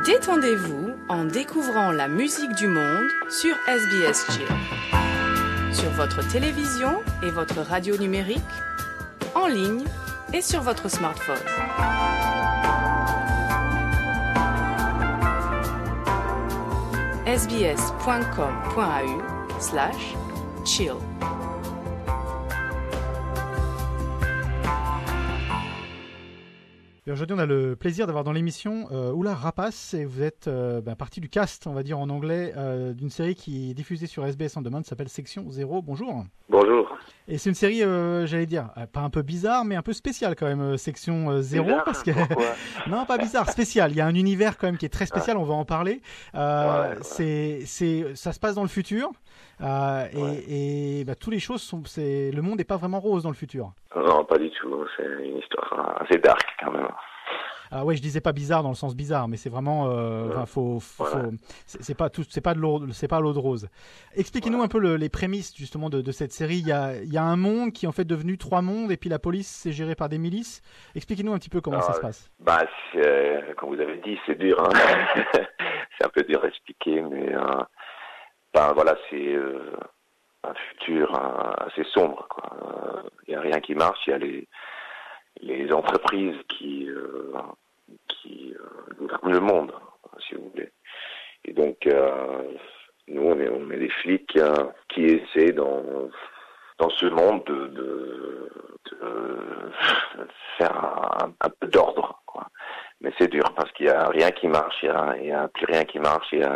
Détendez-vous en découvrant la musique du monde sur SBS Chill. Sur votre télévision et votre radio numérique, en ligne et sur votre smartphone. sbs.com.au/chill. Et aujourd'hui, on a le plaisir d'avoir dans l'émission Oula Rapace, et vous êtes partie du cast, on va dire en anglais, d'une série qui est diffusée sur SBS On Demand, qui s'appelle Section 0. Bonjour. Bonjour. Et c'est une série, j'allais dire, pas un peu bizarre, mais un peu spéciale quand même, Section 0. Bizarre, parce que pourquoi? Non, pas bizarre, spécial. Il y a un univers quand même qui est très spécial, on va en parler. Ça se passe dans le futur. Et toutes les choses le monde n'est pas vraiment rose dans le futur. Non, pas du tout. C'est une histoire assez dark quand même. Ouais, je disais pas bizarre dans le sens bizarre, mais c'est vraiment, c'est pas l'eau de rose. Expliquez-nous un peu les prémices justement de cette série. Il y a un monde qui est en fait devenu 3 mondes, et puis la police c'est géré par des milices. Expliquez-nous un petit peu comment ça se passe. Comme vous avez dit, c'est dur. Hein. C'est un peu dur à expliquer, mais c'est un futur assez sombre, quoi. Il y a rien qui marche. Il y a les entreprises qui gouvernent le monde, si vous voulez. Et donc, nous, on est des flics qui essaient dans ce monde de faire un peu d'ordre, quoi. Mais c'est dur parce qu'il y a rien qui marche, il y a plus rien qui marche, et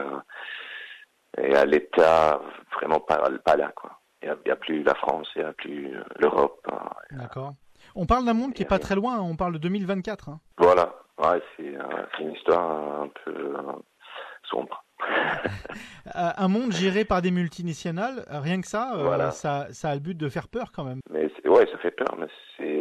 à l'État vraiment pas là, quoi. Il y a plus la France, il y a plus l'Europe. D'accord. On parle d'un monde qui est pas très loin, on parle de 2024. Hein. Voilà, ouais, c'est une histoire un peu sombre. Un monde géré par des multinationales, rien que ça, voilà. Ça a le but de faire peur quand même. Mais ça fait peur, mais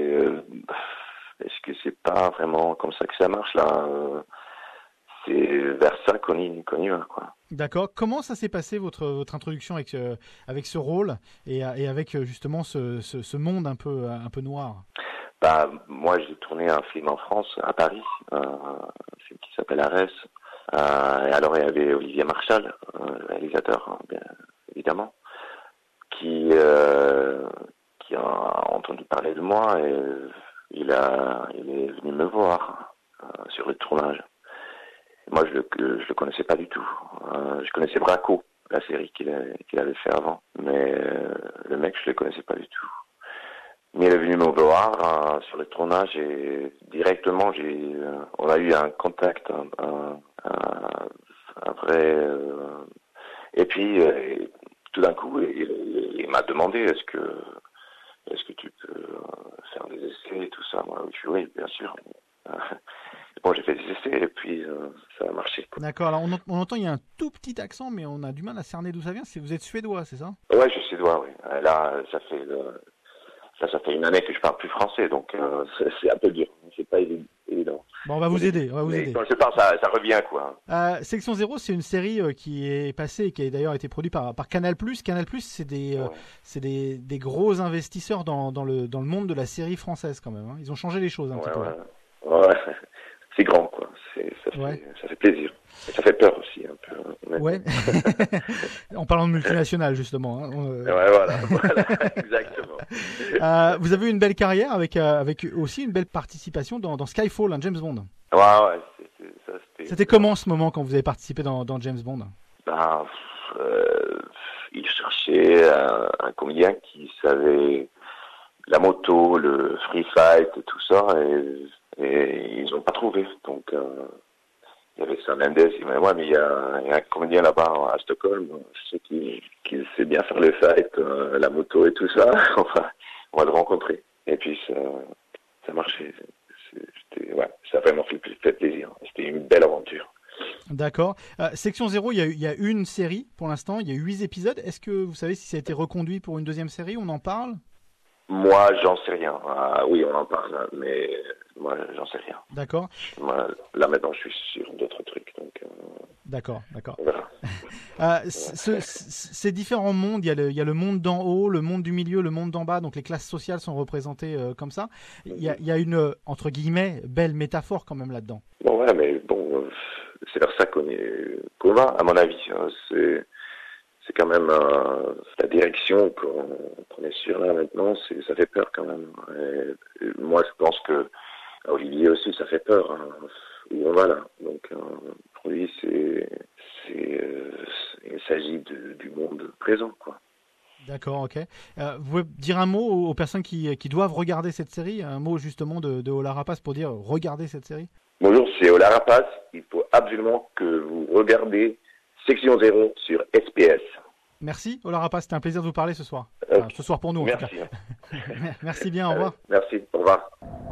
est-ce que c'est pas vraiment comme ça que ça marche là? C'est vers ça qu'on y va, quoi. D'accord. Comment ça s'est passé votre introduction avec ce rôle et avec justement ce monde un peu noir? Moi, j'ai tourné un film en France, à Paris, un film qui s'appelle Arès. Et alors, il y avait Olivier Marchal, le réalisateur, bien évidemment, qui a entendu parler de moi, et il est venu me voir sur le tournage. Moi, je le connaissais pas du tout. Je connaissais Braco, la série qu'il avait fait avant, mais le mec, je le connaissais pas du tout. Mais il est venu me voir sur le tournage, et directement, on a eu un contact, un vrai. Et puis, tout d'un coup, il m'a demandé est-ce que tu peux faire des essais et tout ça. Moi, je dis oui, bien sûr. Bon, j'ai fait des essais et puis ça a marché, quoi. D'accord, alors on entend il y a un tout petit accent, mais on a du mal à cerner d'où ça vient. Vous êtes suédois, c'est ça? Ouais, je suis suédois, oui. Là, ça fait une année que je parle plus français, donc c'est un peu dur. C'est pas évident. Bon, on va vous aider. Quand je parle, ça revient, quoi. Section 0, c'est une série qui est passée et qui a d'ailleurs été produite par Canal+. Canal+, c'est des gros investisseurs dans le monde de la série française quand même. Hein. Ils ont changé les choses un petit peu. Ouais, c'est grand, quoi. Ça fait plaisir. Et ça fait peur aussi, un peu. Ouais. En parlant de multinationales, justement. Hein. Voilà, exactement. Vous avez eu une belle carrière avec aussi une belle participation dans Skyfall, un James Bond. Ouais, C'était comment ce moment quand vous avez participé dans James Bond? Il cherchait un comédien qui savait la moto, le free fight et tout ça, et ils n'ont pas trouvé. Donc, il y avait Sam Mendes, il m'a dit ouais, mais il y a un comédien là-bas à Stockholm, je sais qu'il sait bien faire le fight, la moto et tout ça. On va le rencontrer. Et puis ça marchait. Ça a vraiment fait plaisir. C'était une belle aventure. D'accord. Section 0, il y a une série pour l'instant, il y a 8 épisodes. Est-ce que vous savez si ça a été reconduit pour une deuxième série? On en parle? Moi, j'en sais rien. Oui, on en parle, mais moi, j'en sais rien. D'accord. Moi, là, maintenant, je suis sur d'autres trucs. Donc, D'accord. On verra. Ces différents mondes, il y a le monde d'en haut, le monde du milieu, le monde d'en bas, donc les classes sociales sont représentées comme ça. Il y a une, entre guillemets, belle métaphore quand même là-dedans. Bon, ouais, mais bon, c'est vers ça qu'on va, à mon avis. C'est quand même la direction qu'on est sur là maintenant, ça fait peur quand même. Et moi, je pense que à Olivier aussi, ça fait peur, hein, où on va là. Donc, pour lui, il s'agit du monde présent, quoi. D'accord, ok. Vous pouvez dire un mot aux personnes qui doivent regarder cette série, un mot justement de Ola Rapace pour dire regardez cette série? Bonjour, c'est Ola Rapace. Il faut absolument que vous regardez Section 0 sur SBS. Merci Ola Rapace, c'était un plaisir de vous parler ce soir. Okay. Enfin, ce soir pour nous en Merci. tout cas. Merci bien, au revoir. Merci, au revoir.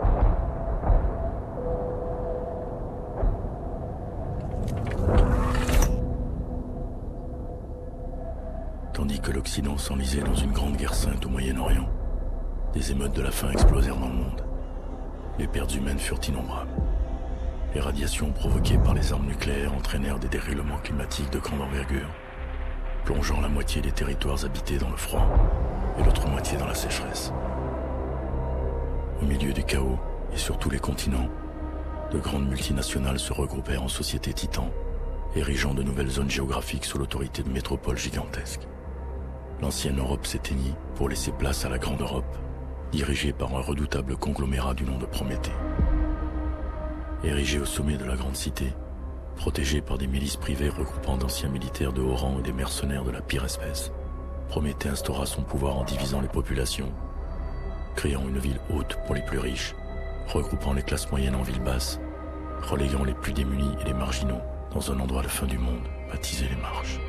Tandis que l'Occident s'enlisait dans une grande guerre sainte au Moyen-Orient, des émeutes de la faim explosèrent dans le monde. Les pertes humaines furent innombrables. Les radiations provoquées par les armes nucléaires entraînèrent des dérèglements climatiques de grande envergure, plongeant la moitié des territoires habités dans le froid et l'autre moitié dans la sécheresse. Au milieu du chaos et sur tous les continents, de grandes multinationales se regroupèrent en sociétés titans, érigeant de nouvelles zones géographiques sous l'autorité de métropoles gigantesques. L'ancienne Europe s'éteignit pour laisser place à la Grande Europe, dirigée par un redoutable conglomérat du nom de Prométhée. Érigée au sommet de la grande cité, protégée par des milices privées regroupant d'anciens militaires de haut rang et des mercenaires de la pire espèce, Prométhée instaura son pouvoir en divisant les populations, créant une ville haute pour les plus riches, regroupant les classes moyennes en villes basses, reléguant les plus démunis et les marginaux dans un endroit de fin du monde baptisé les Marches.